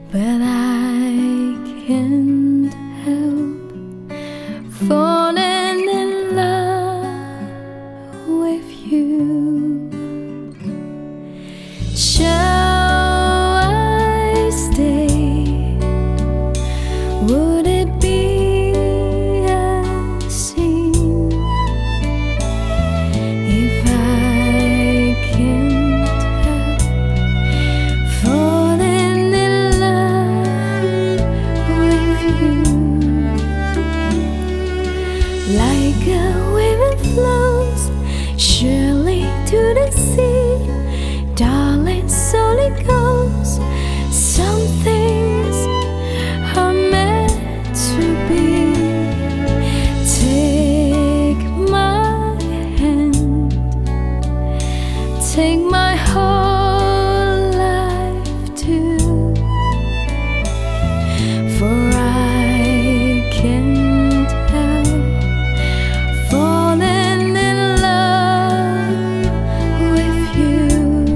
but I can't help falling in love with you. Shall I stay? Would it be a sin if I can't help falling in love with you? Like a wave that flows surely to the sea, darling, so it goes. Some things are meant to be. Take my hand, take my whole life too, for I can't help falling in love with you.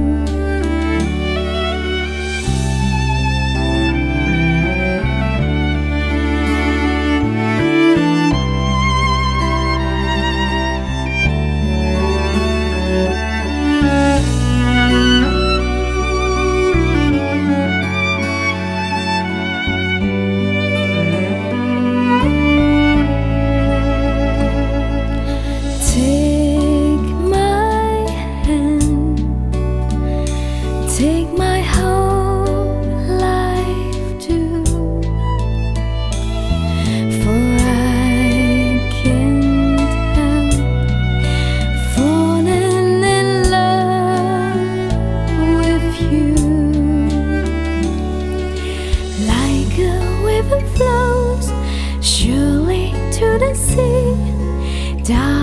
Take my whole life too, for I can't help falling in love with you. Like a wave that flows surely to the sea, darling.